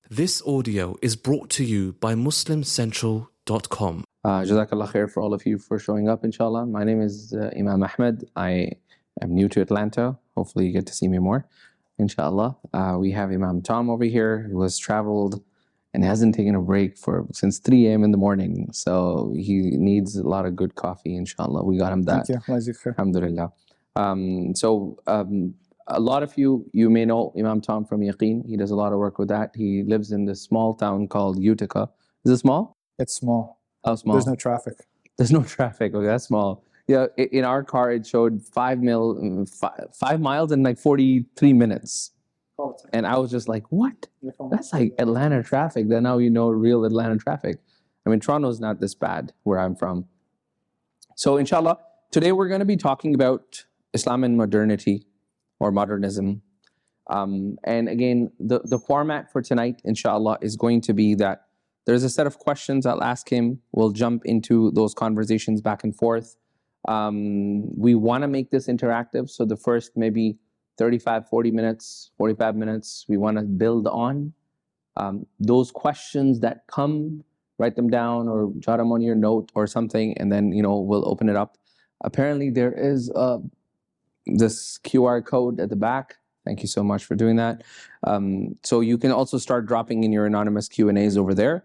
This audio is brought to you by MuslimCentral.com. Jazakallah khair for all of you for showing up, inshallah. My name is Imam Ahmed. I am new to Atlanta. Hopefully you get to see me more, inshallah. We have Imam Tom over here who has traveled and hasn't taken a break since 3 a.m. in the morning. So he needs a lot of good coffee, inshallah. We got him that. Thank you. Alhamdulillah. A lot of you may know Imam Tom from Yaqeen. He does a lot of work with that. He lives in this small town called Utica. Is it small? It's small. How small? There's no traffic. There's no traffic. Okay, that's small. Yeah, in our car it showed 5 miles in like 43 minutes. And I was just like, what? That's like Atlanta traffic. Then now you know real Atlanta traffic. I mean, Toronto's not this bad where I'm from. So inshallah, today we're going to be talking about Islam and modernity or modernism. And again, the format for tonight, inshallah, is going to be that there's a set of questions I'll ask him. We'll jump into those conversations back and forth. We want to make this interactive. So the first maybe 35, 40 minutes, 45 minutes, we want to build on those questions that come, write them down or jot them on your note or something, and then, we'll open it up. Apparently there is this QR code at the back. Thank you so much for doing that. So you can also start dropping in your anonymous Q&As over there,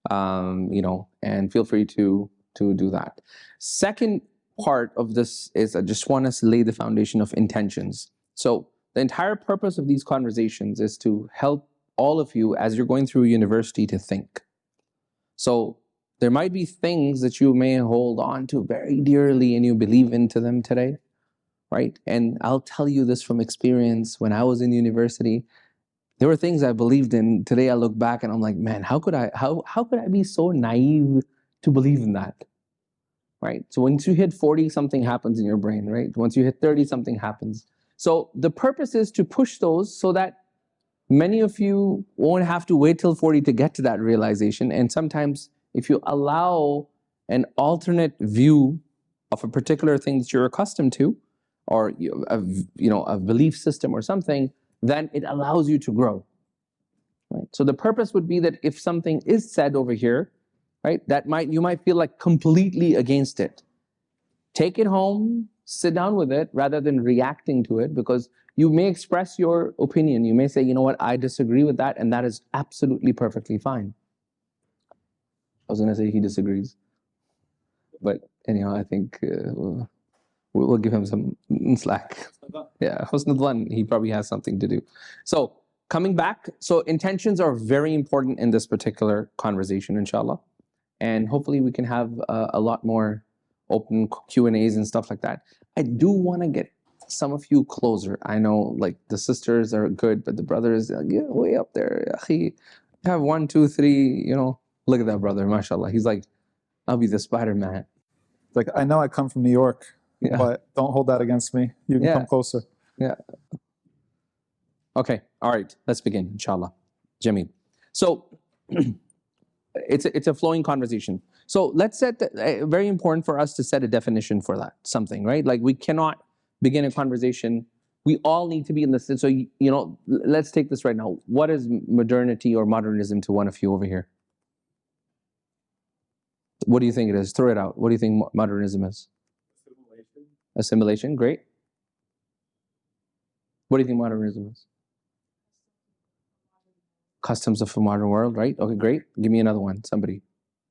and feel free to do that. Second part of this is I just want us to lay the foundation of intentions. So the entire purpose of these conversations is to help all of you as you're going through university to think. So there might be things that you may hold on to very dearly and you believe into them today, right? And I'll tell you this from experience. When I was in university, there were things I believed in. Today I look back and I'm like, man, how could I be so naive to believe in that? Right? So once you hit 40, something happens in your brain, right? Once you hit 30, something happens. So the purpose is to push those so that many of you won't have to wait till 40 to get to that realization. And sometimes if you allow an alternate view of a particular thing that you're accustomed to, or a belief system or something, then it allows you to grow. Right? So the purpose would be that if something is said over here, right, you might feel like completely against it. Take it home, sit down with it rather than reacting to it, because you may express your opinion. You may say, you know what, I disagree with that, and that is absolutely perfectly fine. I was going to say he disagrees, but anyhow, I think we'll give him some slack. Yeah, Husn al-Dhan, he probably has something to do. So coming back, so intentions are very important in this particular conversation, inshallah. And hopefully we can have a lot more open Q&As and stuff like that. I do want to get some of you closer. I know like the sisters are good, but the brothers, way up there. You have 1, 2, 3, look at that brother, mashallah. He's like, I'll be the Spider-Man. Like, I know I come from New York, but don't hold that against me. You can come closer. Yeah. Okay. All right. Let's begin, inshallah. Jameel. So it's a flowing conversation. So let's set, very important for us to set a definition for that, something, right? Like we cannot begin a conversation. We all need to be in this. So, let's take this right now. What is modernity or modernism to one of you over here? What do you think it is? Throw it out. What do you think modernism is? Assimilation, great. What do you think modernism is? Customs of a modern world, right? Okay, great. Give me another one, somebody.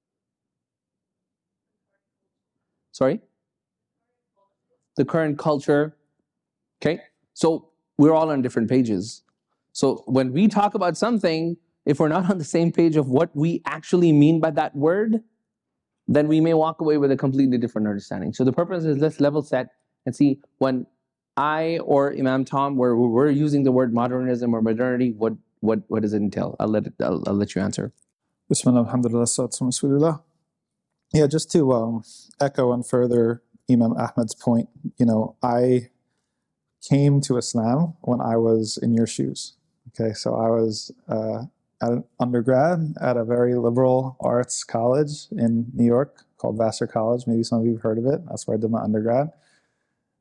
Sorry? The current culture. Okay, so we're all on different pages. So when we talk about something, if we're not on the same page of what we actually mean by that word, then we may walk away with a completely different understanding. So the purpose is let's level set and see when I or Imam Tom, where we're using the word modernism or modernity, what does it entail? I'll let you answer. Bismillah, alhamdulillah, salatu rasulillah. Yeah, just to echo and further Imam Ahmed's point, I came to Islam when I was in your shoes. Okay, so I was at an undergrad at a very liberal arts college in New York called Vassar College. Maybe some of you have heard of it. That's where I did my undergrad.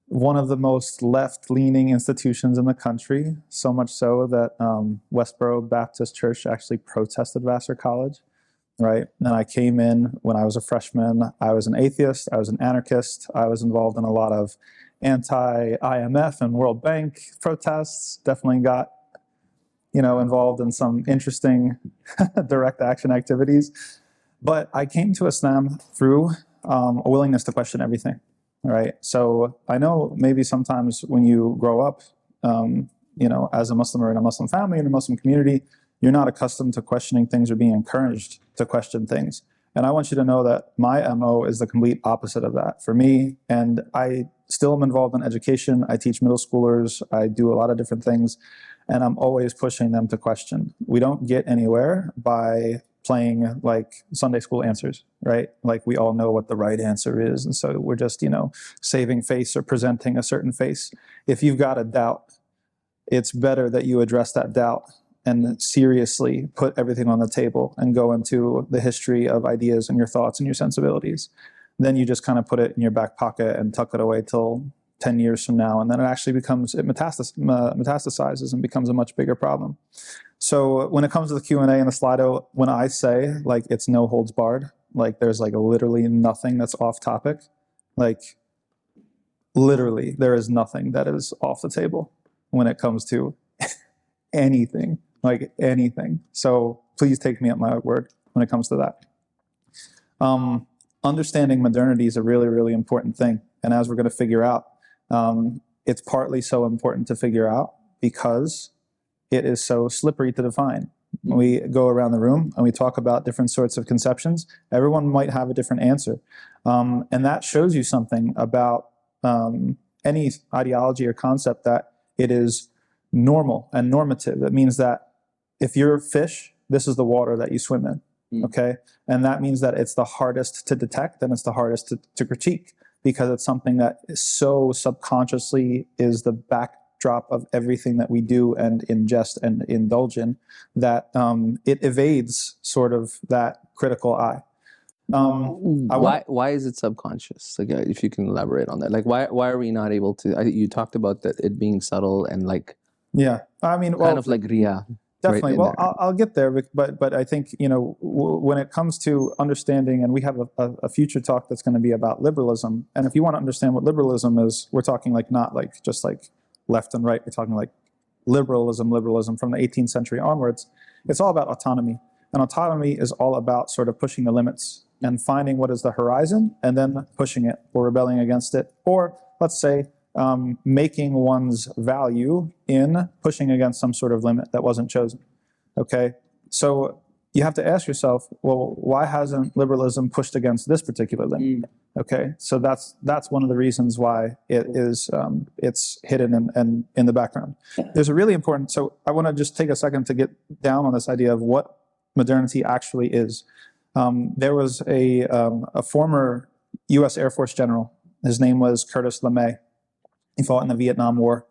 one of the most left-leaning institutions in the country, so much so that Westboro Baptist Church actually protested Vassar College, right? And I came in when I was a freshman. I was an atheist. I was an anarchist. I was involved in a lot of anti-IMF and World Bank protests. Definitely got, involved in some interesting direct action activities. But I came to Islam through a willingness to question everything. All right. So I know maybe sometimes when you grow up, as a Muslim or in a Muslim family, in a Muslim community, you're not accustomed to questioning things or being encouraged to question things. And I want you to know that my MO is the complete opposite of that for me. And I still am involved in education. I teach middle schoolers. I do a lot of different things. And I'm always pushing them to question. We don't get anywhere by playing like Sunday school answers, right? Like we all know what the right answer is. And so we're just, saving face or presenting a certain face. If you've got a doubt, it's better that you address that doubt and seriously put everything on the table and go into the history of ideas and your thoughts and your sensibilities. Then you just kind of put it in your back pocket and tuck it away till 10 years from now. And then it actually metastasizes and becomes a much bigger problem. So when it comes to the Q&A and the Slido, when I say like it's no holds barred, like there's like literally nothing that's off topic, like literally there is nothing that is off the table when it comes to anything, like anything. So please take me at my word when it comes to that. Understanding modernity is a really, really important thing. And as we're going to figure out, it's partly so important to figure out because it is so slippery to define. When we go around the room and we talk about different sorts of conceptions, everyone might have a different answer. And that shows you something about any ideology or concept, that it is normal and normative. It means that if you're a fish, this is the water that you swim in, okay? And that means that it's the hardest to detect and it's the hardest to critique, because it's something that is so subconsciously is the backdrop of everything that we do and ingest and indulge in, that it evades sort of that critical eye. Why is it subconscious? Like, if you can elaborate on that, like why are we not able to? You talked about that it being subtle and like kind of like Riya. Definitely. Right, well, I'll get there, but I think when it comes to understanding, and we have a future talk that's going to be about liberalism. And if you want to understand what liberalism is, we're talking like not like just like left and right. We're talking like liberalism from the 18th century onwards. It's all about autonomy, and autonomy is all about sort of pushing the limits and finding what is the horizon and then pushing it or rebelling against it, or let's say making one's value in pushing against some sort of limit that wasn't chosen. Okay, so you have to ask yourself, well, why hasn't liberalism pushed against this particular limit? Okay, so that's one of the reasons why it is it's hidden and in the background. There's a really important. So I want to just take a second to get down on this idea of what modernity actually is. There was a former U.S. Air Force general. His name was Curtis LeMay. He fought in the Vietnam War.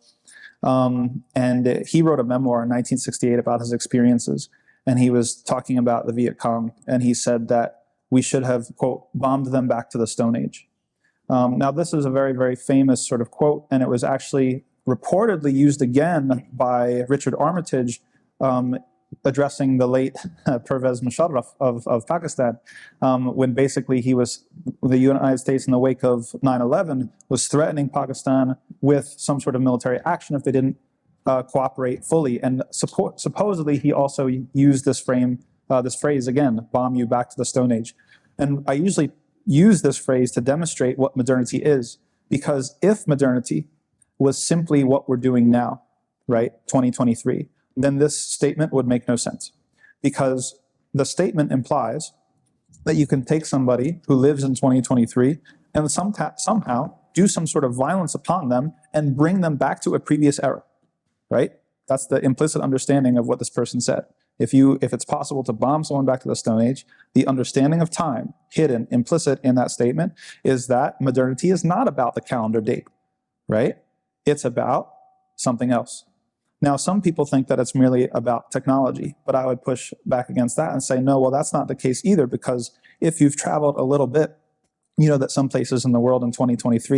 And he wrote a memoir in 1968 about his experiences. And he was talking about the Viet Cong. And he said that we should have, quote, bombed them back to the Stone Age. Now, this is a very, very famous sort of quote. And it was actually reportedly used again by Richard Armitage addressing the late Pervez Musharraf of Pakistan, when basically the United States in the wake of 9/11 was threatening Pakistan with some sort of military action if they didn't cooperate fully. And supposedly he also used this phrase again, bomb you back to the Stone Age. And I usually use this phrase to demonstrate what modernity is, because if modernity was simply what we're doing now, right, 2023, then this statement would make no sense, because the statement implies that you can take somebody who lives in 2023 and somehow do some sort of violence upon them and bring them back to a previous era, right? That's the implicit understanding of what this person said. If it's possible to bomb someone back to the Stone Age, the understanding of time hidden, implicit in that statement is that modernity is not about the calendar date, right? It's about something else. Now, some people think that it's merely about technology, but I would push back against that and say, no, well, that's not the case either, because if you've traveled a little bit, you know that some places in the world in 2023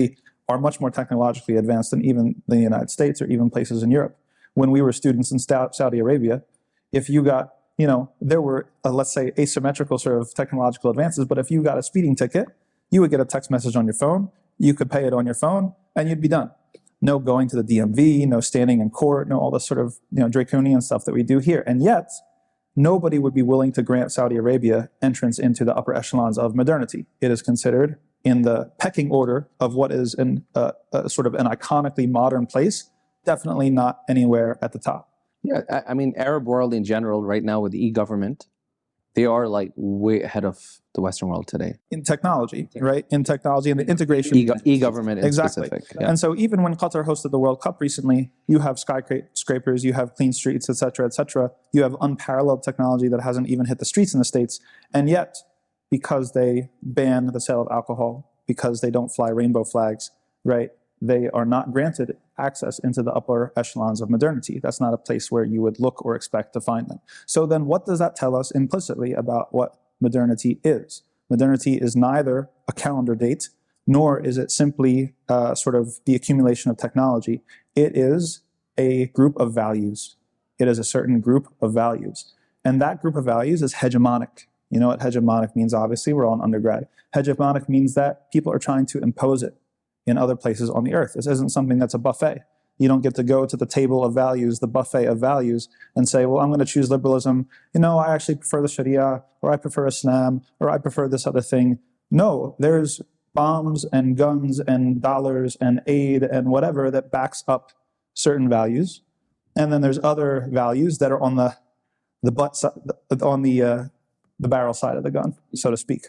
are much more technologically advanced than even the United States or even places in Europe. When we were students in Saudi Arabia, if you got, there were, let's say, asymmetrical sort of technological advances, but if you got a speeding ticket, you would get a text message on your phone, you could pay it on your phone, and you'd be done. No going to the DMV, no standing in court, no all this sort of draconian stuff that we do here. And yet, nobody would be willing to grant Saudi Arabia entrance into the upper echelons of modernity. It is considered in the pecking order of what is sort of an iconically modern place, definitely not anywhere at the top. Yeah, I mean, Arab world in general right now with e-government, they are like way ahead of the Western world today. In technology, right? In technology and the integration. E-government in exactly. specific. Yeah. And so even when Qatar hosted the World Cup recently, you have skyscrapers, you have clean streets, et cetera, et cetera. You have unparalleled technology that hasn't even hit the streets in the States. And yet, because they ban the sale of alcohol, because they don't fly rainbow flags, right? They are not granted access into the upper echelons of modernity. That's not a place where you would look or expect to find them. So then what does that tell us implicitly about what modernity is? Modernity is neither a calendar date, nor is it simply sort of the accumulation of technology. It is a group of values. It is a certain group of values. And that group of values is hegemonic. You know what hegemonic means, obviously, we're all in undergrad. Hegemonic means that people are trying to impose it in other places on the earth. This isn't something that's a buffet. You don't get to go to the table of values, the buffet of values, and say, well, I'm going to choose liberalism. I actually prefer the Sharia, or I prefer Islam, or I prefer this other thing. No, there's bombs and guns and dollars and aid and whatever that backs up certain values. And then there's other values that are on the butt side, on the barrel side of the gun, so to speak.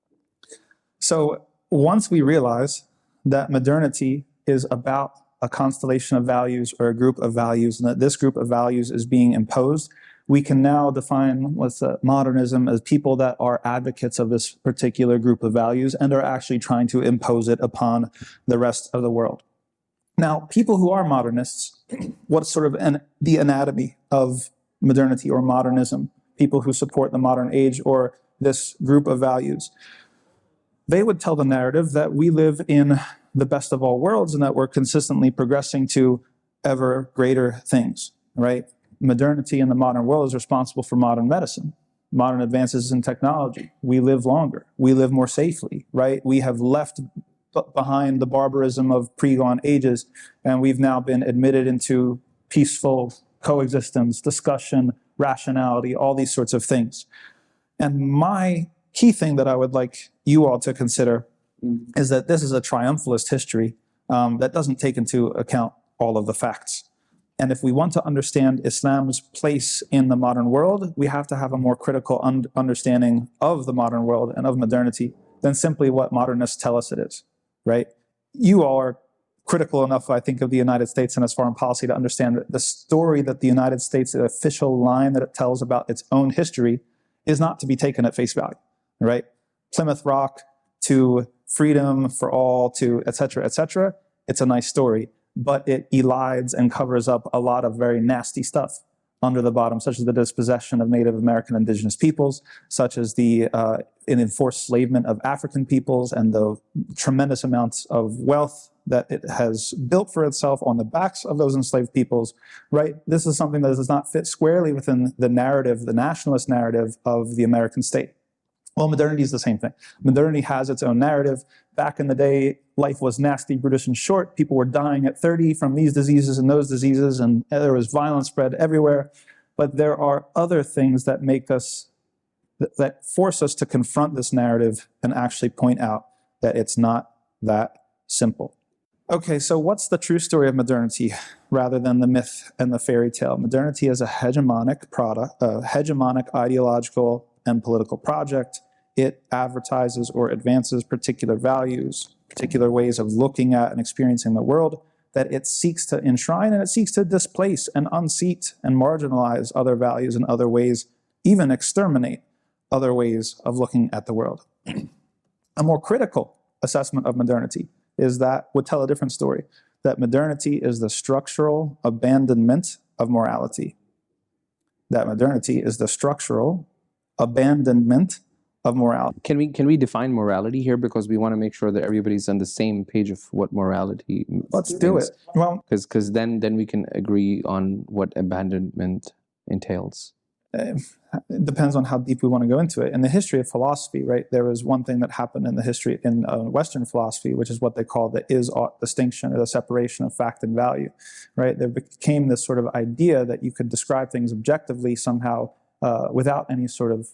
So once we realize that modernity is about a constellation of values or a group of values, and that this group of values is being imposed, we can now define modernism as people that are advocates of this particular group of values and are actually trying to impose it upon the rest of the world. Now, people who are modernists, what's sort of the anatomy of modernity or modernism, people who support the modern age or this group of values, they would tell the narrative that we live in the best of all worlds and that we're consistently progressing to ever greater things, right? Modernity in the modern world is responsible for modern medicine, modern advances in technology. We live longer. We live more safely, right? We have left behind the barbarism of pre-gone ages, and we've now been admitted into peaceful coexistence, discussion, rationality, all these sorts of things. And my key thing that I would like you all to consider is that this is a triumphalist history that doesn't take into account all of the facts. And if we want to understand Islam's place in the modern world, we have to have a more critical understanding of the modern world and of modernity than simply what modernists tell us it is, right? You all are critical enough, I think, of the United States and its foreign policy to understand that the story that the United States, the official line that it tells about its own history, is not to be taken at face value, right? Plymouth Rock to freedom for all to et cetera, it's a nice story, but it elides and covers up a lot of very nasty stuff under the bottom, such as the dispossession of Native American indigenous peoples, such as the enforced enslavement of African peoples and the tremendous amounts of wealth that it has built for itself on the backs of those enslaved peoples, right? This is something that does not fit squarely within the narrative, the nationalist narrative of the American state. Well, modernity is the same thing. Modernity has its own narrative. Back in the day, life was nasty, brutish, and short. People were dying at 30 from these diseases and those diseases, and there was violence spread everywhere. But there are other things that make us, that force us to confront this narrative and actually point out that it's not that simple. Okay, so what's the true story of modernity rather than the myth and the fairy tale? Modernity is a hegemonic product, a hegemonic ideological and political project. It advertises or advances particular values, particular ways of looking at and experiencing the world that it seeks to enshrine, and it seeks to displace and unseat and marginalize other values and other ways, even exterminate other ways of looking at the world. A more critical assessment of modernity is that would tell a different story, that modernity is the structural abandonment of morality. That modernity is the structural abandonment of morality. Can we define morality here, because we want to make sure that everybody's on the same page of what morality Let's do it. Well, because then we can agree on what abandonment entails. it depends on how deep we want to go into it. In the history of philosophy, right, there was one thing that happened in the history in Western philosophy, which is what they call the is-ought distinction, or the separation of fact and value, right? There became this sort of idea that you could describe things objectively somehow without any sort of,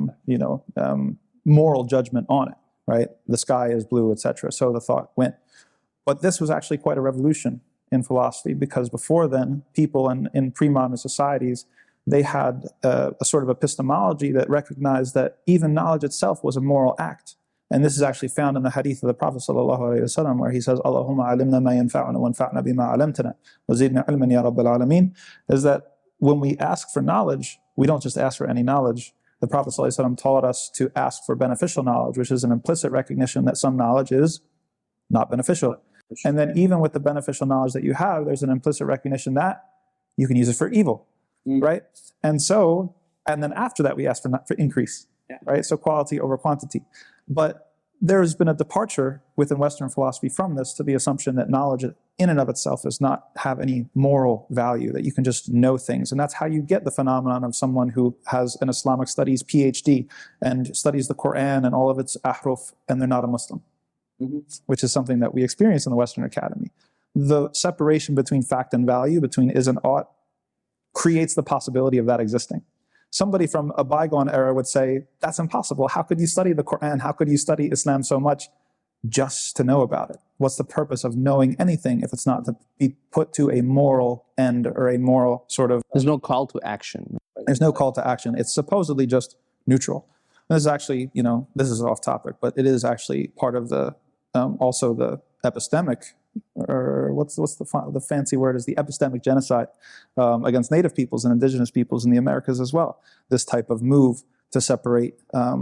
moral judgment on it, right? The sky is blue, etc. So the thought went. But this was actually quite a revolution in philosophy, because before then, people in pre-modern societies, they had a sort of epistemology that recognized that even knowledge itself was a moral act. And this is actually found in the hadith of the Prophet ﷺ, where he says, Allahumma alimna ma yanfa'una wa anfa'na bima alamtana wa zidna ilman ya Rabbil Alameen, is that when we ask for knowledge, we don't just ask for any knowledge. The Prophet ﷺ taught us to ask for beneficial knowledge, which is an implicit recognition that some knowledge is not beneficial. And then even with the beneficial knowledge that you have, there's an implicit recognition that you can use it for evil. Right? And then after that, we ask for increase, right? So quality over quantity. But there's been a departure within Western philosophy from this to the assumption that knowledge in and of itself does not have any moral value, that you can just know things. And that's how you get the phenomenon of someone who has an Islamic studies PhD and studies the Quran and all of its ahruf, and they're not a Muslim, which is something that we experience in the Western Academy. The separation between fact and value, between is and ought, creates the possibility of that existing. Somebody from a bygone era would say, that's impossible. How could you study the Quran? How could you study Islam so much just to know about it? What's the purpose of knowing anything if it's not to be put to a moral end, or a moral sort of... There's no call to action. There's no call to action. It's supposedly just neutral. And this is actually, this is off topic, but it is actually part of the, also the epistemic, or what's the fancy word, is the epistemic genocide against native peoples and indigenous peoples in the Americas as well. This type of move to separate,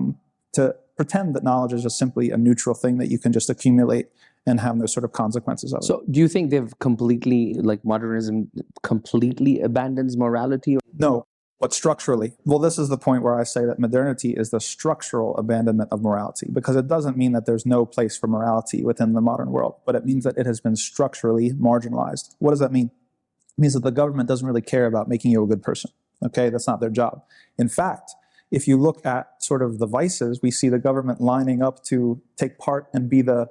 to pretend that knowledge is just simply a neutral thing that you can just accumulate and have no sort of consequences of it. So do you think they've completely, like modernism completely abandons morality? No. But structurally, well, this is the point where I say that modernity is the structural abandonment of morality, because it doesn't mean that there's no place for morality within the modern world, but it means that it has been structurally marginalized. What does that mean? It means that the government doesn't really care about making you a good person. Okay, that's not their job. In fact, if you look at sort of the vices, we see the government lining up to take part and be the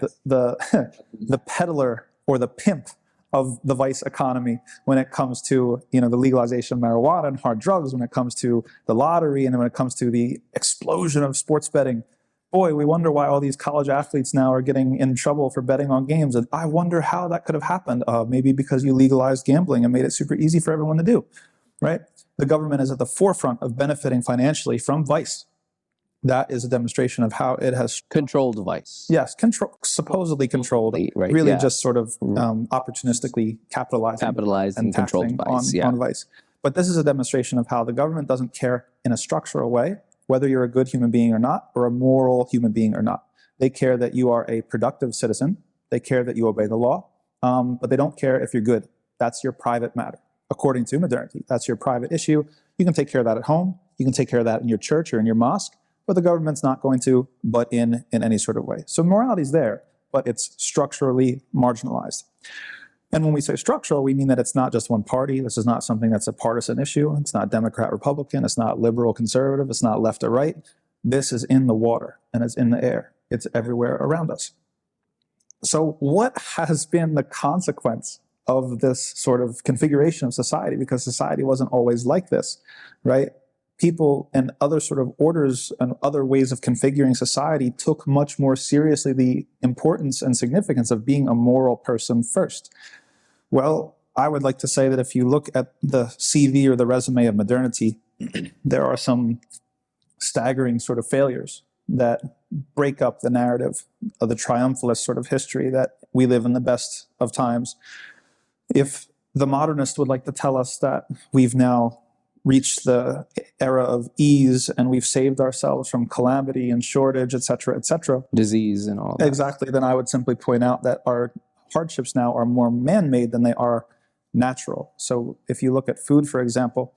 peddler or the pimp of the vice economy when it comes to the legalization of marijuana and hard drugs, when it comes to the lottery, and when it comes to the explosion of sports betting. Boy, we wonder why all these college athletes now are getting in trouble for betting on games. And I wonder how that could have happened. Maybe because you legalized gambling and made it super easy for everyone to do, right? The government is at the forefront of benefiting financially from vice. That is a demonstration of how it has controlled vice. Yes, supposedly controlled, right, really just sort of opportunistically capitalizing and controlled vice, on vice. But this is a demonstration of how the government doesn't care in a structural way whether you're a good human being or not, or a moral human being or not. They care that you are a productive citizen. They care that you obey the law, but they don't care if you're good. That's your private matter. According to modernity, that's your private issue. You can take care of that at home. You can take care of that in your church or in your mosque. But the government's not going to butt in any sort of way. So morality's there, but it's structurally marginalized. And when we say structural, we mean that it's not just one party. This is not something that's a partisan issue. It's not Democrat, Republican. It's not liberal, conservative. It's not left or right. This is in the water and it's in the air. It's everywhere around us. So what has been the consequence of this sort of configuration of society? Because society wasn't always like this, right? People and other sort of orders and other ways of configuring society took much more seriously the importance and significance of being a moral person first. Well, I would like to say that if you look at the CV or the resume of modernity, there are some staggering sort of failures that break up the narrative of the triumphalist sort of history that we live in the best of times. If the modernist would like to tell us that we've now reached the era of ease and we've saved ourselves from calamity and shortage, etc., disease and all that. Exactly. Then I would simply point out that our hardships now are more man-made than they are natural. So if you look at food, for example,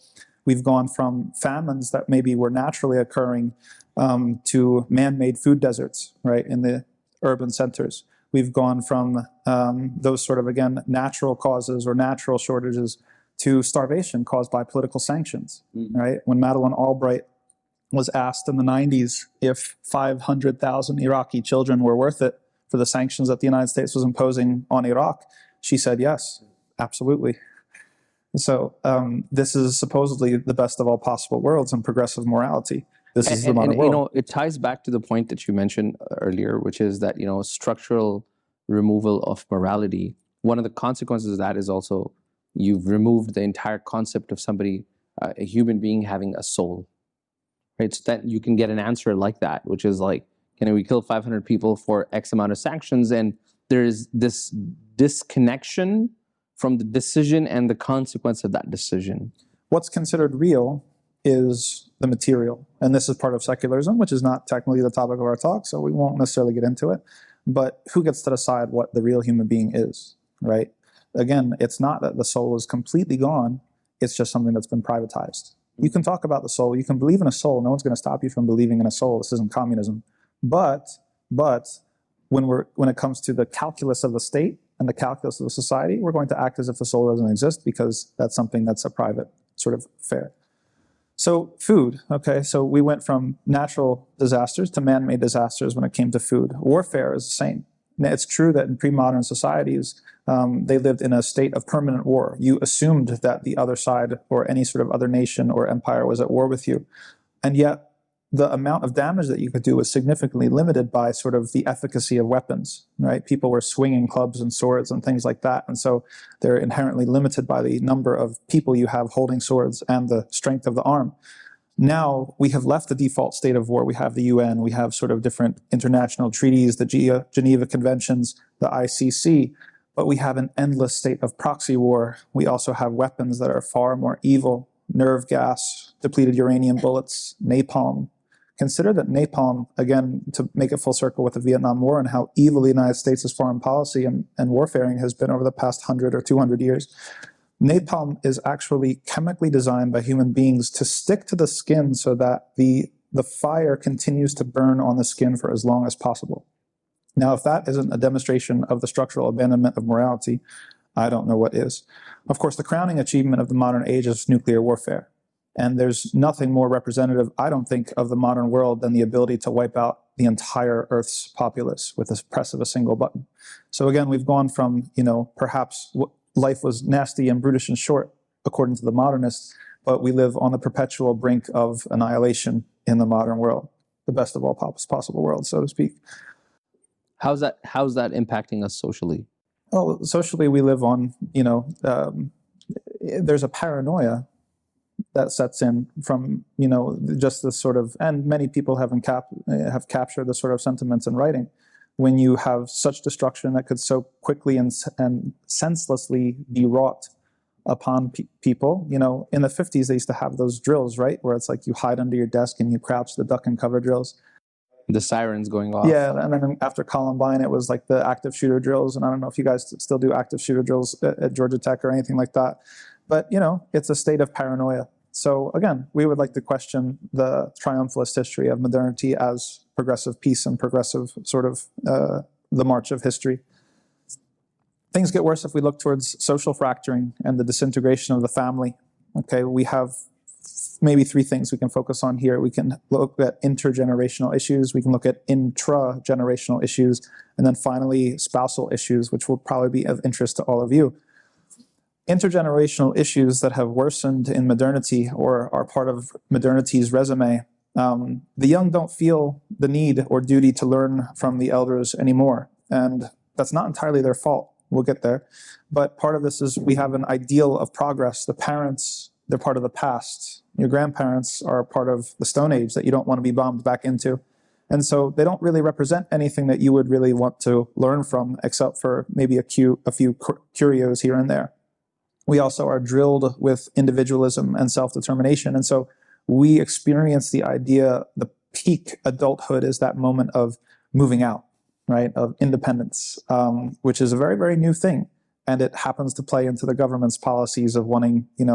We've gone from famines that maybe were naturally occurring to man-made food deserts, right, in the urban centers. We've gone from those sort of, again, natural causes or natural shortages to starvation caused by political sanctions, right? When Madeleine Albright was asked in the 90s if 500,000 Iraqi children were worth it for the sanctions that the United States was imposing on Iraq, she said yes, absolutely. So this is supposedly the best of all possible worlds and progressive morality. This is the modern world. It ties back to the point that you mentioned earlier, which is that, structural removal of morality. One of the consequences of that is also you've removed the entire concept of somebody, a human being having a soul, right? So that you can get an answer like that, which is like, we kill 500 people for X amount of sanctions, and there's this disconnection from the decision and the consequence of that decision. What's considered real is the material. And this is part of secularism, which is not technically the topic of our talk, so we won't necessarily get into it. But who gets to decide what the real human being is, right? Again, it's not that the soul is completely gone, it's just something that's been privatized. You can talk about the soul, you can believe in a soul, no one's going to stop you from believing in a soul. This isn't communism. But when it comes to the calculus of the state and the calculus of the society, we're going to act as if the soul doesn't exist because that's something that's a private sort of affair. So food, okay, so we went from natural disasters to man-made disasters when it came to food. Warfare is the same. Now, it's true that in pre-modern societies, they lived in a state of permanent war. You assumed that the other side or any sort of other nation or empire was at war with you. And yet, the amount of damage that you could do was significantly limited by sort of the efficacy of weapons, right? People were swinging clubs and swords and things like that. And so they're inherently limited by the number of people you have holding swords and the strength of the arm. Now we have left the default state of war. We have the UN, we have sort of different international treaties, the Geneva Conventions, the ICC, but we have an endless state of proxy war. We also have weapons that are far more evil: nerve gas, depleted uranium bullets, napalm. Consider that napalm, again, to make it full circle with the Vietnam War and how evil the United States' foreign policy and warfaring has been over the past 100 or 200 years. Napalm is actually chemically designed by human beings to stick to the skin so that the fire continues to burn on the skin for as long as possible. Now, if that isn't a demonstration of the structural abandonment of morality, I don't know what is. Of course, the crowning achievement of the modern age is nuclear warfare. And there's nothing more representative, I don't think, of the modern world than the ability to wipe out the entire Earth's populace with the press of a single button. So again, we've gone from, perhaps life was nasty and brutish and short, according to the modernists, but we live on the perpetual brink of annihilation in the modern world, the best of all possible worlds, so to speak. How's that impacting us socially? Oh, socially, we live on, there's a paranoia that sets in from, just this sort of, and many people have captured the sort of sentiments in writing. When you have such destruction that could so quickly and senselessly be wrought upon people, in the 50s, they used to have those drills, right? Where it's like you hide under your desk and you crouch, the duck and cover drills. The sirens going off. Yeah, and then after Columbine, it was like the active shooter drills. And I don't know if you guys still do active shooter drills at Georgia Tech or anything like that. But, it's a state of paranoia. So again, we would like to question the triumphalist history of modernity as progressive peace and progressive sort of the march of history. Things get worse if we look towards social fracturing and the disintegration of the family. Okay, we have maybe three things we can focus on here. We can look at intergenerational issues, we can look at intra-generational issues, and then finally spousal issues, which will probably be of interest to all of you. Intergenerational issues that have worsened in modernity or are part of modernity's resume. The young don't feel the need or duty to learn from the elders anymore. And that's not entirely their fault. We'll get there. But part of this is we have an ideal of progress. The parents, they're part of the past. Your grandparents are part of the Stone Age that you don't want to be bombed back into. And so they don't really represent anything that you would really want to learn from, except for maybe a few curios here and there. We also are drilled with individualism and self-determination. And so we experience the idea, the peak adulthood is that moment of moving out, right, of independence, which is a very, very new thing. And it happens to play into the government's policies of wanting,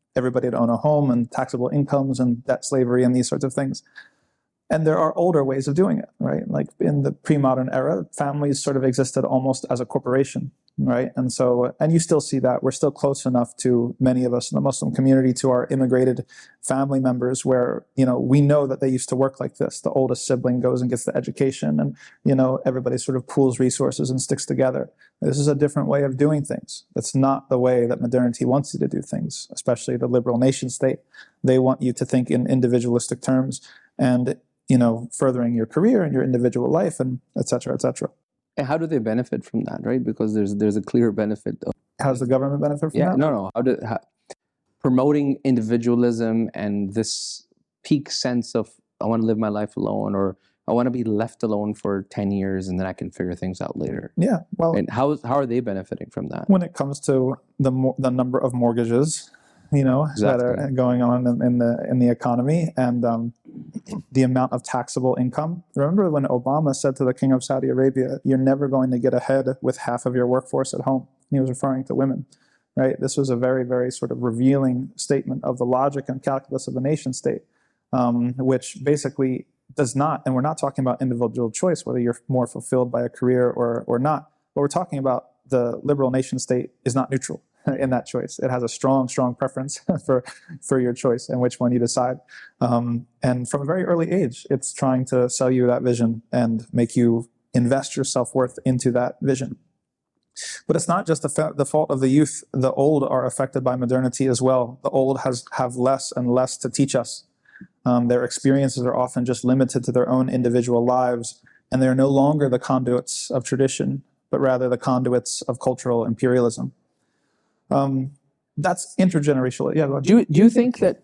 everybody to own a home and taxable incomes and debt slavery and these sorts of things. And there are older ways of doing it, right? Like in the pre-modern era, families sort of existed almost as a corporation, right? And so, and you still see that. We're still close enough to many of us in the Muslim community, to our immigrated family members, where, you know, we know that they used to work like this. The oldest sibling goes and gets the education, and, you know, everybody sort of pools resources and sticks together. This is a different way of doing things. That's not the way that modernity wants you to do things, especially the liberal nation state. They want you to think in individualistic terms and, you know, furthering your career and your individual life, and et cetera, et cetera. And how do they benefit from that, right? Because there's a clear benefit. How does the government benefit from that? No. Promoting individualism and this peak sense of, I want to live my life alone, or I want to be left alone for 10 years and then I can figure things out later. Yeah, well, and how are they benefiting from that? When it comes to the number of mortgages, you know, that are going on in the economy, and the amount of taxable income. Remember when Obama said to the King of Saudi Arabia, "You're never going to get ahead with half of your workforce at home." He was referring to women, right? This was a very, very sort of revealing statement of the logic and calculus of the nation state, which basically does not, and we're not talking about individual choice, whether you're more fulfilled by a career or not, but we're talking about the liberal nation state is not neutral in that choice. It has a strong preference for your choice and which one you decide. And from a very early age, it's trying to sell you that vision and make you invest your self-worth into that vision. But it's not just the fault of the youth. The old are affected by modernity as well. The old have less and less to teach us. Their experiences are often just limited to their own individual lives, and they're no longer the conduits of tradition, but rather the conduits of cultural imperialism. That's intergenerational. Yeah. Do you think that?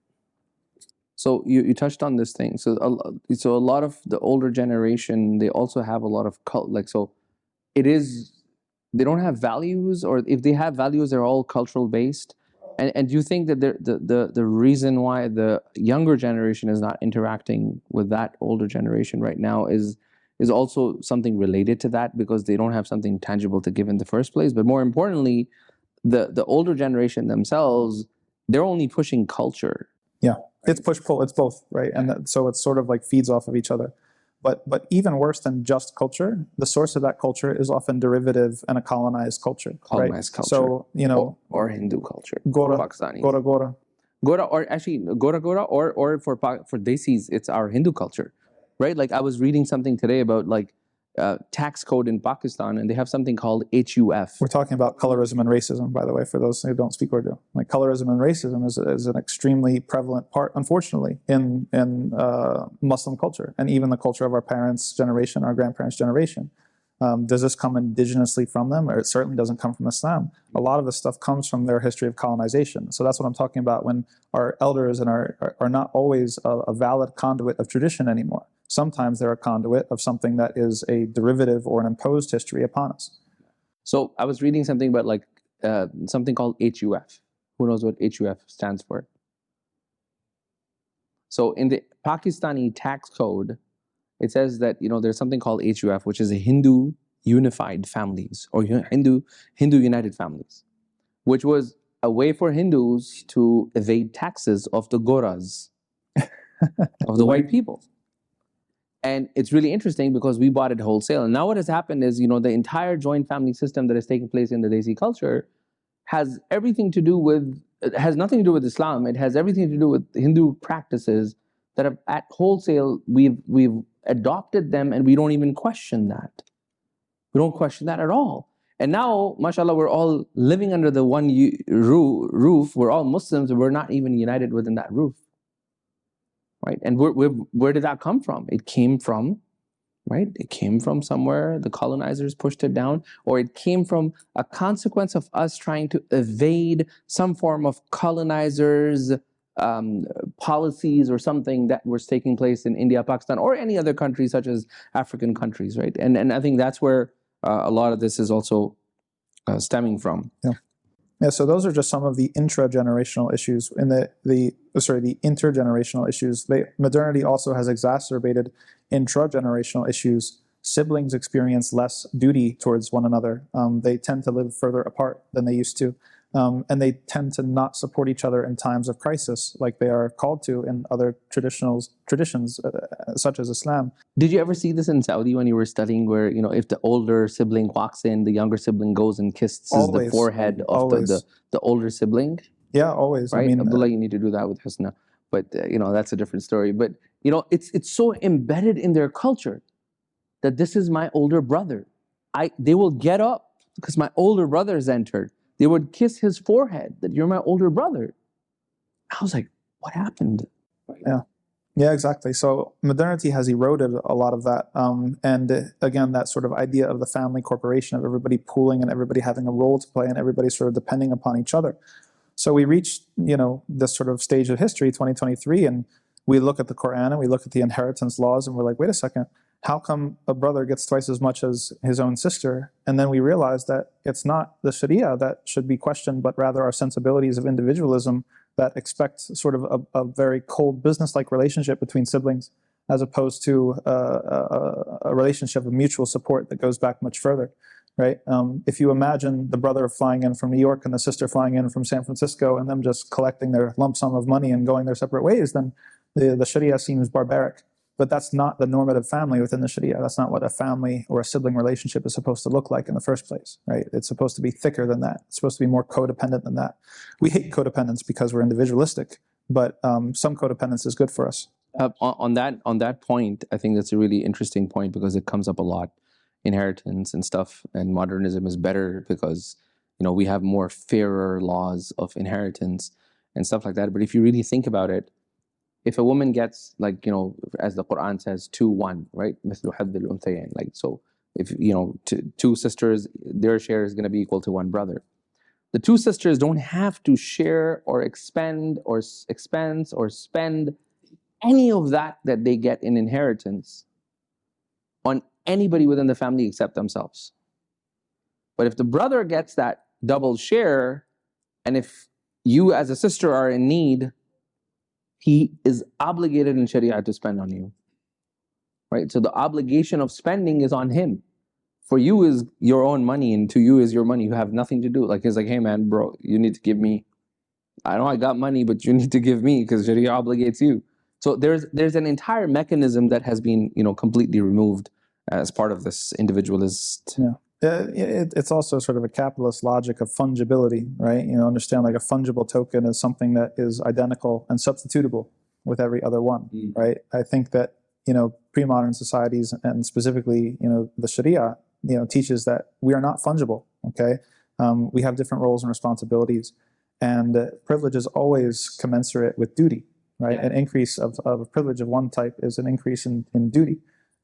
So you touched on this thing. So a lot of the older generation, they also have a lot of they don't have values, or if they have values, they're all cultural based. And do you think that the reason why the younger generation is not interacting with that older generation right now is also something related to that, because they don't have something tangible to give in the first place? But more importantly, the older generation themselves, they're only pushing culture. Yeah, it's push-pull, it's both, right? And so it's sort of like feeds off of each other. But even worse than just culture, the source of that culture is often derivative and a colonized culture. Colonized culture. So, you know, or Hindu culture. Gora, Pakistani. Gora. Gora, or actually Gora, or for Desis, it's our Hindu culture, right? Like I was reading something today about like tax code in Pakistan, and they have something called HUF. We're talking about colorism and racism, by the way, for those who don't speak Urdu. Like colorism and racism is an extremely prevalent part, unfortunately, in Muslim culture, and even the culture of our parents' generation, our grandparents' generation. Does this come indigenously from them? Or it certainly doesn't come from Islam. A lot of this stuff comes from their history of colonization. So that's what I'm talking about when our elders and are not always a valid conduit of tradition anymore. Sometimes they're a conduit of something that is a derivative or an imposed history upon us. So I was reading something about like something called HUF. Who knows what HUF stands for? So in the Pakistani tax code, it says that, you know, there's something called HUF, which is a Hindu Unified Families, or Hindu United Families, which was a way for Hindus to evade taxes of the Goras, of the white people. And it's really interesting because we bought it wholesale. And now what has happened is, you know, the entire joint family system that is taking place in the Desi culture has everything to do with, it has nothing to do with Islam. It has everything to do with Hindu practices that have, at wholesale, we've adopted them, and we don't even question that. We don't question that at all. And now, mashallah, we're all living under the one roof. We're all Muslims, and we're not even united within that roof. Right? And where did that come from? It came from, right? It came from somewhere. The colonizers pushed it down, or it came from a consequence of us trying to evade some form of colonizers' policies or something that was taking place in India, Pakistan, or any other country such as African countries, right? And I think that's where a lot of this is also stemming from. Yeah, so those are just some of the intra-generational issues. In the intergenerational issues, modernity also has exacerbated intra-generational issues. Siblings experience less duty towards one another. They tend to live further apart than they used to. And they tend to not support each other in times of crisis, like they are called to in other traditions, such as Islam. Did you ever see this in Saudi when you were studying, where if the older sibling walks in, the younger sibling goes and kisses the Always. forehead of Always. the older sibling? Yeah, always. Right, I mean, Abdullah, you need to do that with Husna, but that's a different story. But it's so embedded in their culture that this is my older brother. They will get up because my older brother's entered. They would kiss his forehead, that you're my older brother. I was like, what happened? Yeah, exactly. So modernity has eroded a lot of that. And again, that sort of idea of the family corporation, of everybody pooling and everybody having a role to play and everybody sort of depending upon each other. So we reached, this sort of stage of history, 2023, and we look at the Quran and we look at the inheritance laws and we're like, wait a second, how come a brother gets twice as much as his own sister? And then we realize that it's not the Sharia that should be questioned, but rather our sensibilities of individualism that expect sort of a very cold business-like relationship between siblings, as opposed to a relationship of mutual support that goes back much further, right? If you imagine the brother flying in from New York and the sister flying in from San Francisco and them just collecting their lump sum of money and going their separate ways, then the Sharia seems barbaric. But that's not the normative family within the Sharia. That's not what a family or a sibling relationship is supposed to look like in the first place, right? It's supposed to be thicker than that. It's supposed to be more codependent than that. We hate codependence because we're individualistic, but some codependence is good for us. On that point, I think that's a really interesting point because it comes up a lot. Inheritance and stuff, and modernism is better because we have more fairer laws of inheritance and stuff like that. But if you really think about it, if a woman gets, as the Quran says, 2-1, right? مثل حظ الأنثيين. Like, so if two sisters, their share is going to be equal to one brother. The two sisters don't have to share or expend or expense or spend any of that they get in inheritance on anybody within the family except themselves. But if the brother gets that double share, and if you as a sister are in need, he is obligated in Sharia to spend on you, right? So the obligation of spending is on him. For you is your own money, and to you is your money. You have nothing to do. Like, he's like, hey man, bro, you need to give me. I know I got money, but you need to give me because Sharia obligates you. So there's an entire mechanism that has been completely removed as part of this individualist. Yeah. It's also sort of a capitalist logic of fungibility, right? Understand like a fungible token is something that is identical and substitutable with every other one, right? I think that, pre-modern societies and specifically, the Sharia, teaches that we are not fungible, okay? We have different roles and responsibilities, and privilege is always commensurate with duty, right? Yeah. An increase of a privilege of one type is an increase in duty.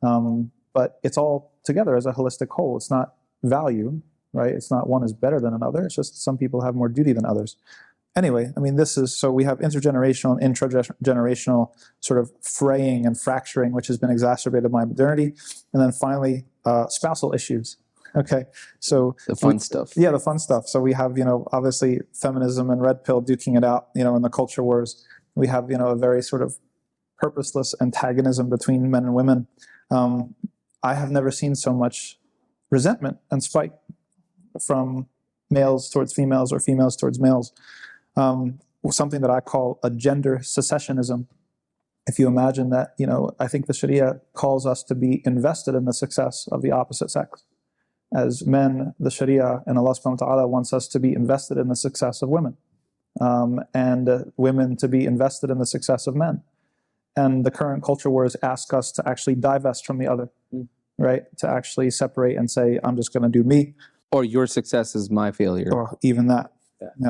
But it's all together as a holistic whole. It's not value, right? It's not one is better than another. It's just some people have more duty than others. Anyway, I mean, so we have intergenerational and intragenerational sort of fraying and fracturing, which has been exacerbated by modernity. And then finally, spousal issues. Okay, so the fun stuff. Yeah, the fun stuff. So we have, obviously feminism and red pill duking it out, in the culture wars. We have, a very sort of purposeless antagonism between men and women. I have never seen so much resentment and spite from males towards females or females towards males. Something that I call a gender secessionism. If you imagine that, I think the Sharia calls us to be invested in the success of the opposite sex. As men, the Sharia and Allah subhanahu wa ta'ala wants us to be invested in the success of women, and women to be invested in the success of men. And the current culture wars ask us to actually divest from the other, right? To actually separate and say, I'm just going to do me. Or your success is my failure. Or even that. Yeah.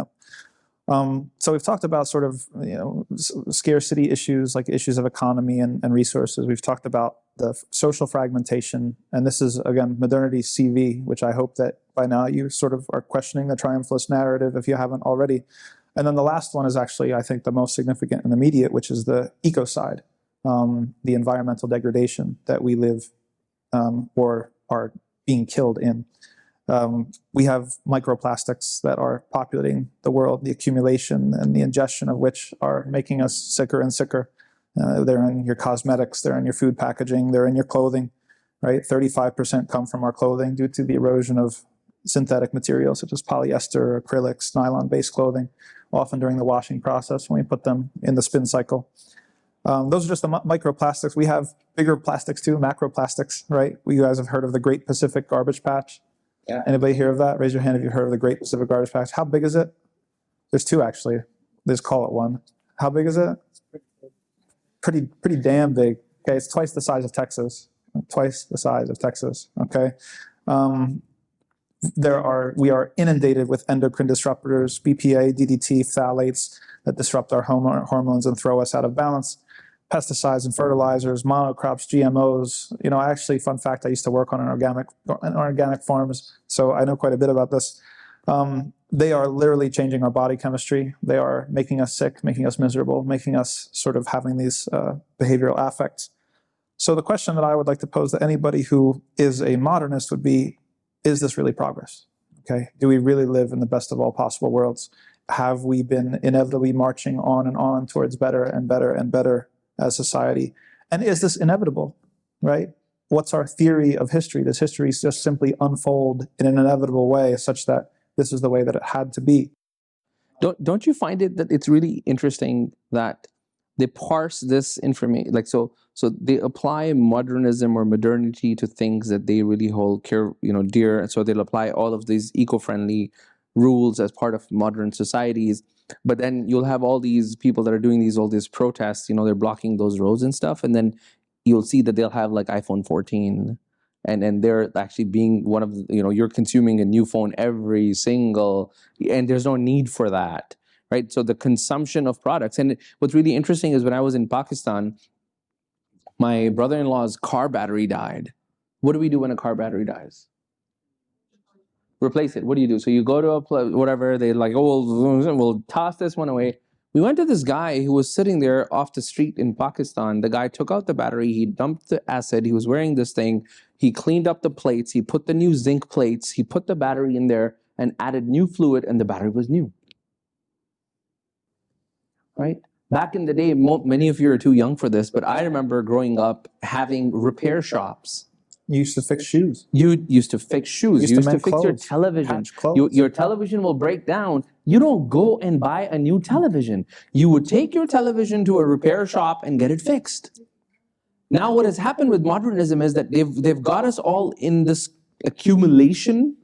So we've talked about sort of, scarcity issues, like issues of economy and resources. We've talked about the social fragmentation. And this is, again, modernity's CV, which I hope that by now you sort of are questioning the triumphalist narrative if you haven't already. And then the last one is actually, I think, the most significant and immediate, which is the ecocide, the environmental degradation that we live or are being killed in. We have microplastics that are populating the world, the accumulation and the ingestion of which are making us sicker and sicker. They're in your cosmetics, they're in your food packaging, they're in your clothing, right? 35% come from our clothing due to the erosion of synthetic materials such as polyester, acrylics, nylon-based clothing, often during the washing process when we put them in the spin cycle. Those are just the microplastics. We have bigger plastics too, macroplastics, right? You guys have heard of the Great Pacific Garbage Patch. Yeah. Anybody hear of that? Raise your hand if you've heard of the Great Pacific Garbage Patch. How big is it? There's two actually. They just call it one. How big is it? Pretty damn big. Okay, it's twice the size of Texas. Twice the size of Texas. Okay. We are inundated with endocrine disruptors, BPA, DDT, phthalates that disrupt our hormones and throw us out of balance. Pesticides and fertilizers, monocrops, GMOs. Actually, fun fact, I used to work on organic farms, so I know quite a bit about this. They are literally changing our body chemistry. They are making us sick, making us miserable, making us sort of having these behavioral affects. So the question that I would like to pose to anybody who is a modernist would be, is this really progress? Okay, do we really live in the best of all possible worlds? Have we been inevitably marching on and on towards better and better and better as society? And is this inevitable, right? What's our theory of history? Does history just simply unfold in an inevitable way such that this is the way that it had to be? Don't you find it that it's really interesting that they parse this information, like so they apply modernism or modernity to things that they really hold dear, and so they'll apply all of these eco-friendly rules as part of modern societies. But then you'll have all these people that are doing all these protests, they're blocking those roads and stuff, and then you'll see that they'll have like iPhone 14, and they're actually being one of you're consuming a new phone every single, and there's no need for that. Right? So the consumption of products. And what's really interesting is when I was in Pakistan, my brother-in-law's car battery died. What do we do when a car battery dies? Replace it. What do you do? So you go to whatever, they're like, oh, we'll toss this one away. We went to this guy who was sitting there off the street in Pakistan. The guy took out the battery, he dumped the acid, he was wearing this thing, he cleaned up the plates, he put the new zinc plates, he put the battery in there and added new fluid, and the battery was new. Right? Back in the day, many of you are too young for this, but I remember growing up having repair shops. You used to fix shoes. You used to fix shoes. You used to fix your television. Your television will break down. You don't go and buy a new television. You would take your television to a repair shop and get it fixed. Now what has happened with modernism is that they've got us all in this accumulation.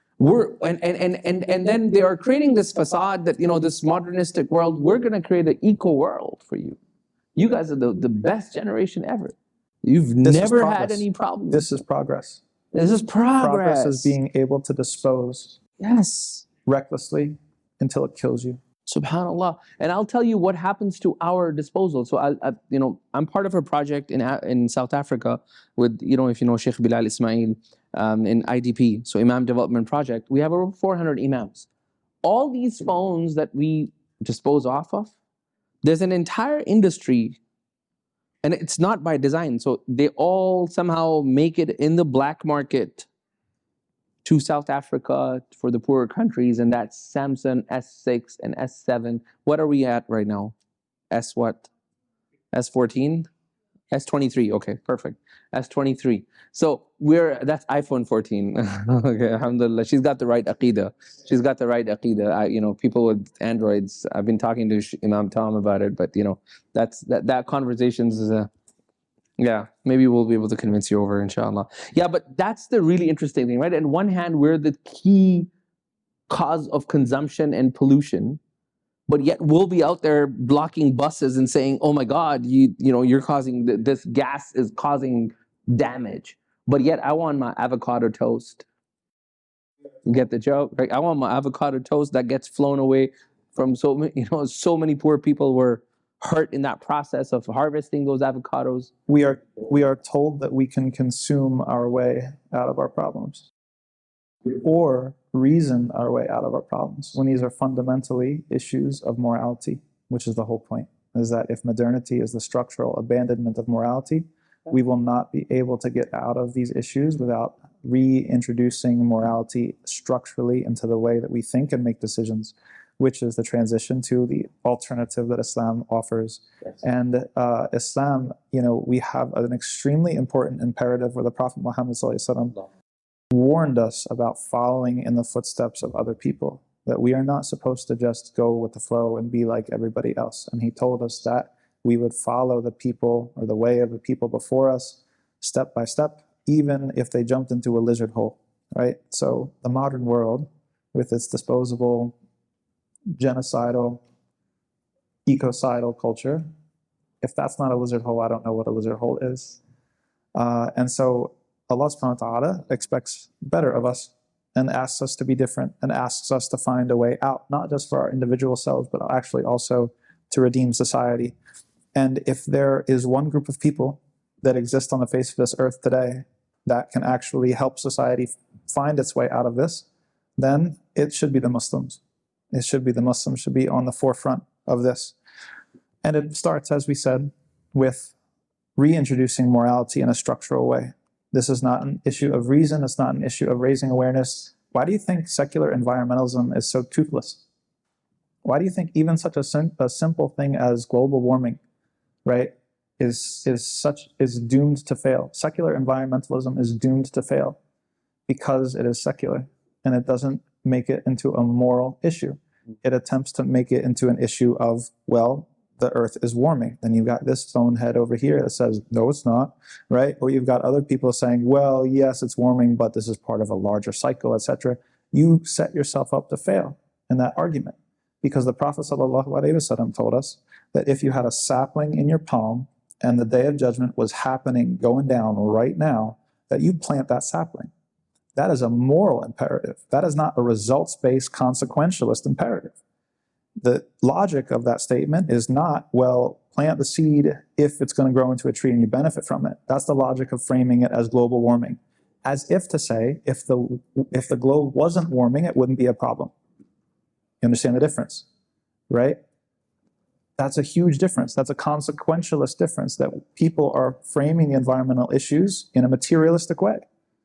And then they are creating this facade that, this modernistic world, we're going to create an eco world for you. You guys are the best generation ever. You've never had any problems. This is progress. This is progress. Progress is being able to dispose recklessly until it kills you. Subhanallah. And I'll tell you what happens to our disposal. So I'm part of a project in South Africa with, if you know Sheikh Bilal Ismail, in IDP, so Imam Development Project. We have over 400 imams. All these phones that we dispose off of, there's an entire industry, and it's not by design. So they all somehow make it in the black market to South Africa for the poorer countries, and that's Samsung S6 and S7. What are we at right now? S what? S14? S23, okay, perfect. S23. So that's iPhone 14. Okay, alhamdulillah. She's got the right aqidah. She's got the right aqidah. People with Androids, I've been talking to Imam Tom about it, but that conversations is maybe we'll be able to convince you over, inshallah. Yeah, but that's the really interesting thing, right? On one hand, we're the key cause of consumption and pollution, but yet we'll be out there blocking buses and saying, oh my God, you're causing, this gas is causing damage. But yet I want my avocado toast. You get the joke? Right? I want my avocado toast that gets flown away from so many poor people were hurt in that process of harvesting those avocados. We are told that we can consume our way out of our problems or reason our way out of our problems, when these are fundamentally issues of morality, which is the whole point, is that if modernity is the structural abandonment of morality, we will not be able to get out of these issues without reintroducing morality structurally into the way that we think and make decisions, which is the transition to the alternative that Islam offers. Yes. And Islam, we have an extremely important imperative where the Prophet Muhammad ﷺ warned us about following in the footsteps of other people, that we are not supposed to just go with the flow and be like everybody else. And he told us that we would follow the people or the way of the people before us step by step, even if they jumped into a lizard hole, right? So the modern world, with its disposable, genocidal, ecocidal culture, if that's not a lizard hole, I don't know what a lizard hole is. And so Allah subhanahu wa ta'ala expects better of us and asks us to be different and asks us to find a way out, not just for our individual selves, but actually also to redeem society. And if there is one group of people that exist on the face of this earth today that can actually help society find its way out of this, then it should be the Muslims. It should be the Muslims, should be on the forefront of this. And it starts, as we said, with reintroducing morality in a structural way. This is not an issue of reason. It's not an issue of raising awareness. Why do you think secular environmentalism is so toothless? Why do you think even such a simple thing as global warming, right, is doomed to fail? Secular environmentalism is doomed to fail because it is secular and it doesn't make it into a moral issue. It attempts to make it into an issue of, well, the earth is warming. Then you've got this stone head over here that says, no, it's not, right? Or you've got other people saying, well, yes, it's warming, but this is part of a larger cycle, etc. You set yourself up to fail in that argument, because the Prophet ﷺ told us that if you had a sapling in your palm and the day of judgment was happening, going down right now, that you plant that sapling. That is a moral imperative. That is not a results-based consequentialist imperative. The logic of that statement is not, well, plant the seed if it's going to grow into a tree and you benefit from it. That's the logic of framing it as global warming. As if to say, if the globe wasn't warming, it wouldn't be a problem. You understand the difference, right? That's a huge difference. That's a consequentialist difference, that people are framing the environmental issues in a materialistic way.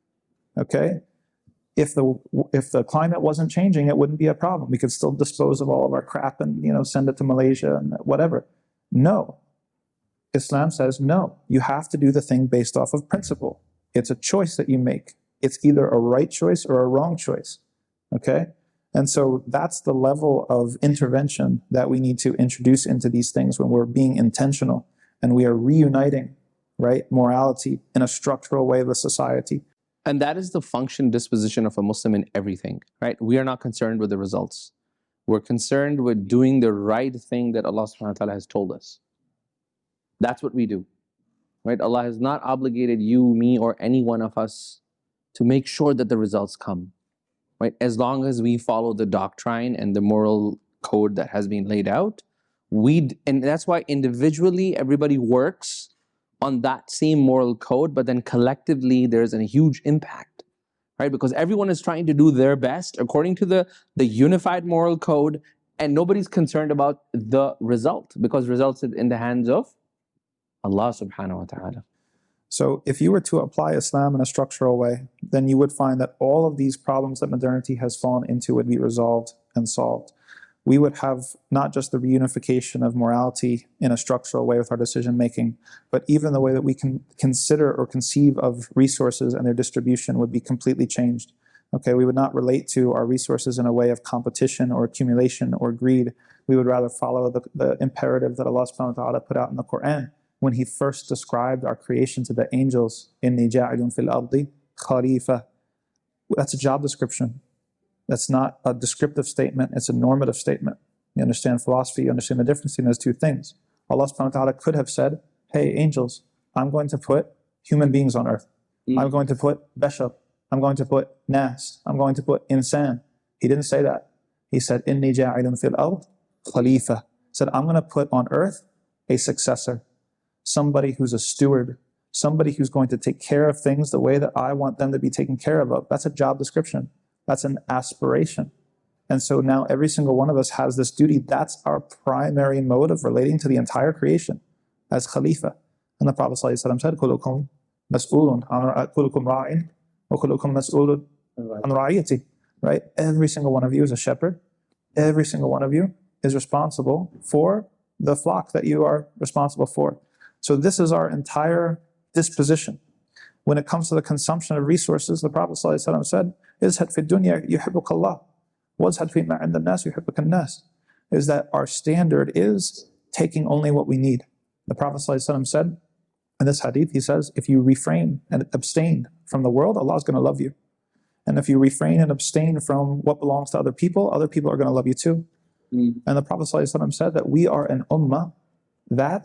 Okay? If the climate wasn't changing, it wouldn't be a problem. We could still dispose of all of our crap and, send it to Malaysia and whatever. No. Islam says, no, you have to do the thing based off of principle. It's a choice that you make. It's either a right choice or a wrong choice. Okay? And so that's the level of intervention that we need to introduce into these things when we're being intentional and we are reuniting, right, morality in a structural way with society. And that is the function, disposition of a Muslim in everything, right? We are not concerned with the results. We're concerned with doing the right thing that Allah subhanahu wa ta'ala has told us. That's what we do, right? Allah has not obligated you, me, or any one of us to make sure that the results come, right? As long as we follow the doctrine and the moral code that has been laid out, and that's why individually everybody works on that same moral code, but then collectively there's a huge impact, right? Because everyone is trying to do their best according to the unified moral code, and nobody's concerned about the result, because results are in the hands of Allah subhanahu wa ta'ala. So if you were to apply Islam in a structural way, then you would find that all of these problems that modernity has fallen into would be resolved and solved. We would have not just the reunification of morality in a structural way with our decision making, but even the way that we can consider or conceive of resources and their distribution would be completely changed. Okay, we would not relate to our resources in a way of competition or accumulation or greed. We would rather follow the imperative that Allah subhanahu wa ta'ala put out in the Quran when He first described our creation to the angels, إِنِّي جَاعِلٌ فِي الْأَرْضِ خَلِيفَةً. That's a job description. That's not a descriptive statement, it's a normative statement. You understand philosophy, you understand the difference between those two things. Allah subhanahu wa ta'ala could have said, hey angels, I'm going to put human beings on earth. I'm going to put bashar. I'm going to put nas. I'm going to put insan. He didn't say that. He said, Inni ja'ilun fil ard khalifa. He said, I'm going to put on earth a successor. Somebody who's a steward. Somebody who's going to take care of things the way that I want them to be taken care of. That's a job description. That's an aspiration. And so now every single one of us has this duty. That's our primary mode of relating to the entire creation as Khalifa. And the Prophet ﷺ said, كُلُّكُمْ مَسْئُولٌ كُلُّكُمْ رَاعٍ وَكُلُّكُمْ مَسْئُولٌ عَنْ رَعِيَّتِهِ. Right? Every single one of you is a shepherd. Every single one of you is responsible for the flock that you are responsible for. So this is our entire disposition. When it comes to the consumption of resources, the Prophet ﷺ said, "Izhad fi dunya yuhibbuka Allah, wazhad fi ma 'inda an-nas yuhibbuka an-nas." Is that our standard is taking only what we need. The Prophet ﷺ said in this hadith, he says, if you refrain and abstain from the world, Allah is going to love you. And if you refrain and abstain from what belongs to other people are going to love you too. And the Prophet ﷺ said that we are an ummah that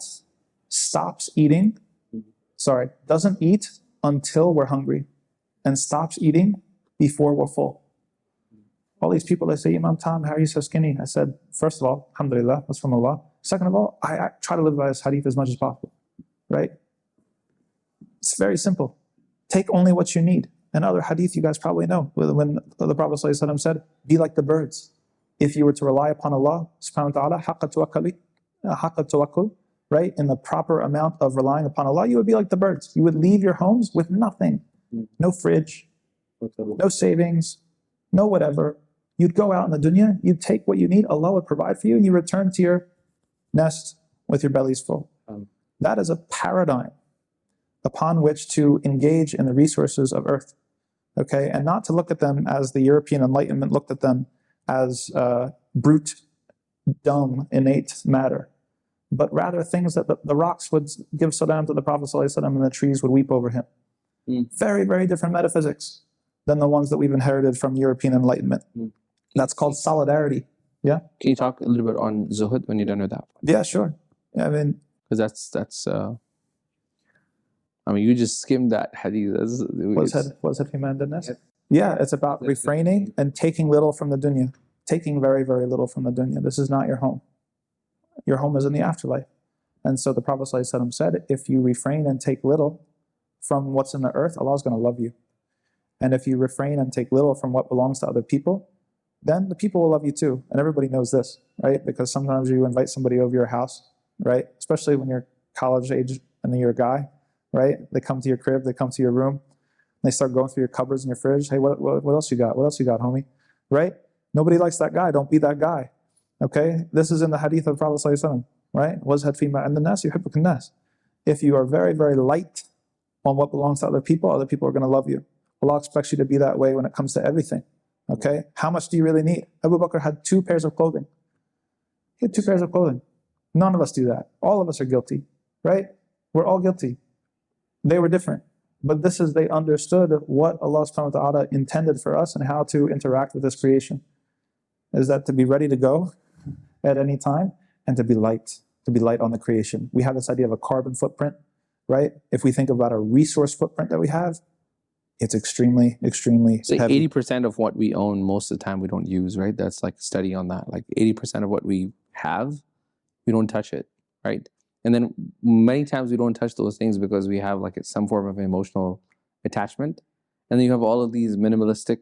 doesn't eat until we're hungry and stops eating before we're full. All these people that say, Imam Tom, how are you so skinny? I said, first of all, alhamdulillah, that's from Allah. Second of all, I try to live by this hadith as much as possible, right? It's very simple. Take only what you need. Another hadith you guys probably know, when the Prophet ﷺ said, be like the birds. If you were to rely upon Allah, subhanahu wa ta'ala, haqqa tawakkul, right? In the proper amount of relying upon Allah, you would be like the birds. You would leave your homes with nothing. No fridge, no savings, no whatever. You'd go out in the dunya, you'd take what you need, Allah would provide for you, and you return to your nest with your bellies full. That is a paradigm upon which to engage in the resources of earth, okay? And not to look at them as the European Enlightenment looked at them as brute, dumb, innate matter, but rather things that the rocks would give salam to the Prophet ﷺ and the trees would weep over him. Very, very different metaphysics than the ones that we've inherited from European Enlightenment. That's called solidarity. Yeah. Can you talk a little bit on zuhud when you're done with that? Yeah, sure. I mean, because that's. I mean, you just skimmed that hadith. Was it human? Yeah, it's about refraining and taking little from the dunya, taking very, very little from the dunya. This is not your home. Your home is in the afterlife. And so the Prophet ﷺ said, if you refrain and take little from what's in the earth, Allah is going to love you. And if you refrain and take little from what belongs to other people, then the people will love you too. And everybody knows this, right? Because sometimes you invite somebody over your house, right? Especially when you're college age and you're a guy, right? They come to your crib, they come to your room, they start going through your cupboards and your fridge. Hey, what else you got? What else you got, homie? Right? Nobody likes that guy. Don't be that guy. Okay? This is in the hadith of Prophet ﷺ, right? وَزْهَدْ فِي مَا عِنْدَ النَّاسِ يُحِبُّكَ النَّاسِ. If you are very, very light on what belongs to other people are going to love you. Allah expects you to be that way when it comes to everything. Okay? How much do you really need? Abu Bakr had 2 pairs of clothing. He had 2 pairs of clothing. None of us do that. All of us are guilty, right? We're all guilty. They were different. But this is, they understood what Allah subhanahu wa ta'ala intended for us and how to interact with this creation. Is that to be ready to go at any time and to be light on the creation. We have this idea of a carbon footprint, right? If we think about a resource footprint that we have, it's extremely, extremely so heavy. 80% of what we own most of the time we don't use, right? That's like a study on that. Like 80% of what we have, we don't touch it, right? And then many times we don't touch those things because we have like some form of emotional attachment. And then you have all of these minimalism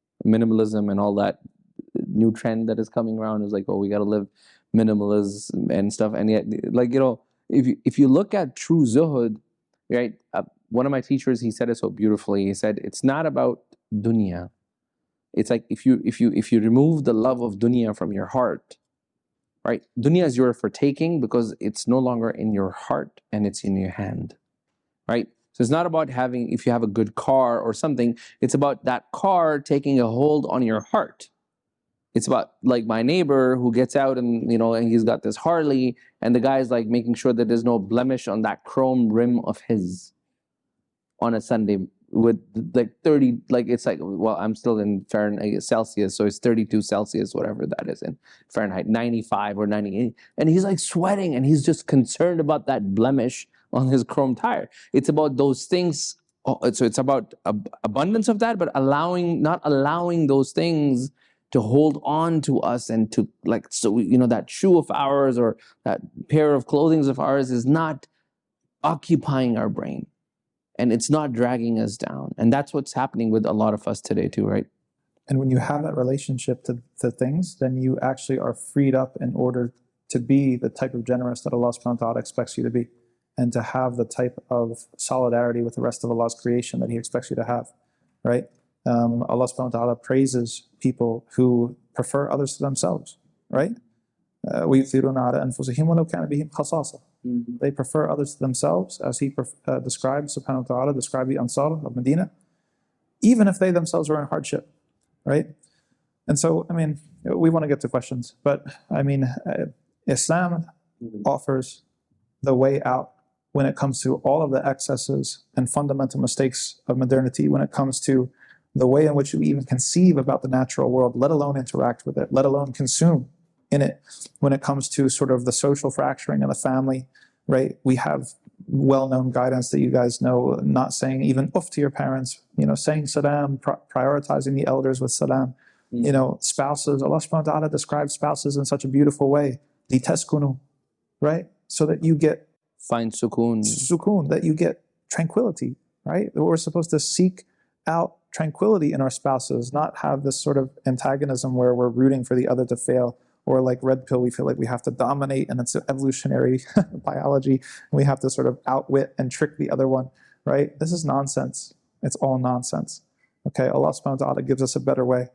and all that new trend that is coming around is like, oh, we got to live minimalism and stuff. And yet, like, you know, if you look at true zuhud, right? One of my teachers, he said it so beautifully. He said, it's not about dunya. It's like if you remove the love of dunya from your heart, right? Dunya is yours for taking because it's no longer in your heart and it's in your hand, right? So it's not about having, if you have a good car or something, it's about that car taking a hold on your heart. It's about like my neighbor who gets out and, you know, and he's got this Harley and the guy's like making sure that there's no blemish on that chrome rim of his on a Sunday with like 30, like it's like, well, I'm still in Fahrenheit, Celsius, so it's 32 Celsius, whatever that is in Fahrenheit, 95 or 98. And he's like sweating and he's just concerned about that blemish on his chrome tire. It's about those things. So it's about abundance of that, but not allowing those things to hold on to us and to like, so, you know, that shoe of ours or that pair of clothing of ours is not occupying our brain. And it's not dragging us down. And that's what's happening with a lot of us today too, right? And when you have that relationship to things, then you actually are freed up in order to be the type of generous that Allah subhanahu wa ta'ala expects you to be. And to have the type of solidarity with the rest of Allah's creation that He expects you to have, right? Allah subhanahu wa ta'ala praises people who prefer others to themselves, right? وَيُؤْثِرُونَ عَلَىٰ أَنفُسِهِمْ وَلَوْ كَانَ بِهِمْ خَصَاصَةٌ. They prefer others to themselves, as he described, subhanahu wa ta'ala, described the Ansar of Medina, even if they themselves were in hardship, right? And so, I mean, we want to get to questions, but I mean, Islam offers the way out when it comes to all of the excesses and fundamental mistakes of modernity, when it comes to the way in which we even conceive about the natural world, let alone interact with it, let alone consume in it, when it comes to sort of the social fracturing of the family, right? We have well-known guidance that you guys know, not saying even uff to your parents, saying salam, prioritizing the elders with salam. Spouses, Allah subhanahu wa ta'ala describes spouses in such a beautiful way. Litaskunu, right? So that you get Find sukoon, that you get tranquility, right? We're supposed to seek out tranquility in our spouses, not have this sort of antagonism where we're rooting for the other to fail, or like red pill, we feel like we have to dominate, and it's evolutionary biology, and we have to sort of outwit and trick the other one, right? This is nonsense. It's all nonsense. Okay, Allah subhanahu wa ta'ala gives us a better way.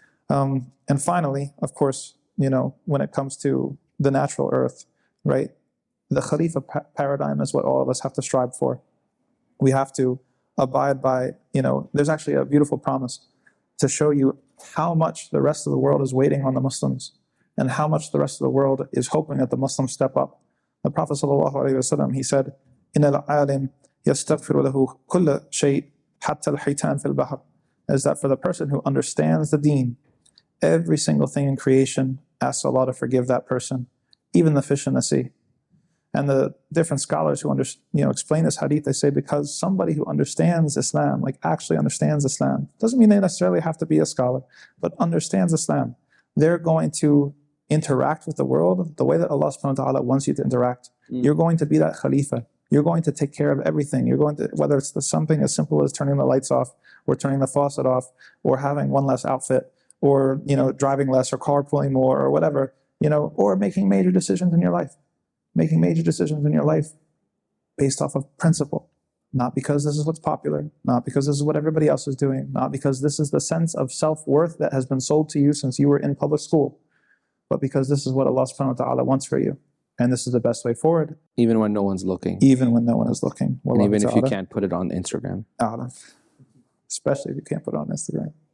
And finally, of course, when it comes to the natural earth, right? The Khalifa paradigm is what all of us have to strive for. We have to abide by, there's actually a beautiful promise to show you how much the rest of the world is waiting on the Muslims and how much the rest of the world is hoping that the Muslims step up. The Prophet ﷺ, he said, إِنَّ الْعَالِمْ يَسْتَغْفِرُ لَهُ كُلَّ شَيْءٍ حَتَّى الْحِيتَانِ فِي الْبَحْرِ, is that for the person who understands the deen, every single thing in creation asks Allah to forgive that person, even the fish in the sea. And the different scholars who explain this hadith, they say because somebody who understands Islam, like actually understands Islam, doesn't mean they necessarily have to be a scholar, but understands Islam, they're going to interact with the world the way that Allah subhanahu wa ta'ala wants you to interact. You're going to be that Khalifa. You're going to take care of everything. You're going to, whether it's something as simple as turning the lights off, or turning the faucet off, or having one less outfit, or driving less, or carpooling more, or whatever, or making major decisions in your life. Making major decisions in your life based off of principle, not because this is what's popular, not because this is what everybody else is doing, not because this is the sense of self-worth that has been sold to you since you were in public school, but because this is what Allah subhanahu wa ta'ala wants for you. And this is the best way forward. even when no one's looking. Even when no one is looking. And even if you can't put it on Instagram. Especially if you can't put it on Instagram.